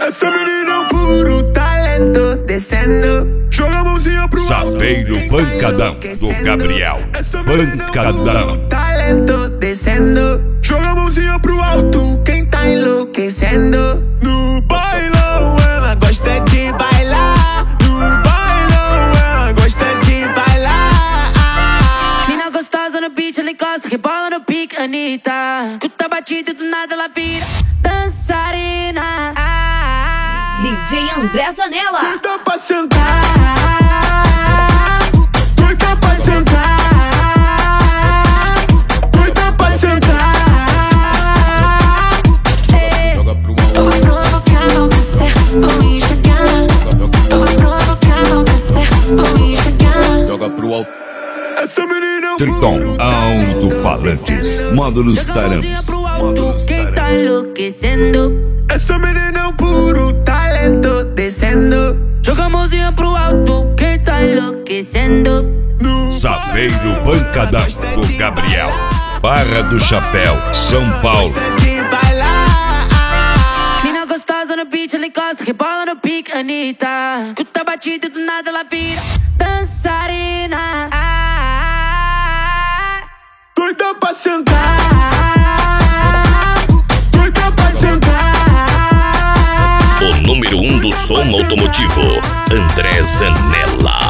Essa menina é um puro talento, descendo. Joga a mãozinha pro alto. Sapeiro Pancadão do Gabriel. Pancadão. Talento, descendo. Joga a mãozinha pro alto. Quem tá enlouquecendo? No bailão ela gosta de bailar. No bailão ela gosta de bailar. Mina gostosa no beat, ela encosta, rebola no pique, Anitta. Escuta a batida e do nada ela vira dançarina. DJ André Zanella. Doida pra sentar. Doida pra sentar. Doida pra sentar. Eu vou provocar, enlouquecer, vou enxergar. Eu vou provocar, enlouquecer, vou enxergar. Joga pro alto. Essa menina é um Triton Alto-Falantes. Módulos Tarampes. Quem tá enlouquecendo? Essa menina é um puro talento, descendo. Joga a mãozinha pro alto. Quem tá enlouquecendo? No Sapeiro Pancadão do Gabriel. Barra do Chapéu, São Paulo. de bailar. Mina gostosa no beat, ela encosta, rebola no pique, Anitta. Escuta a batida e do nada ela vira dançarina. Doida pra sentar. Doida pra sentar. O número 1 do som automotivo, André Zanella.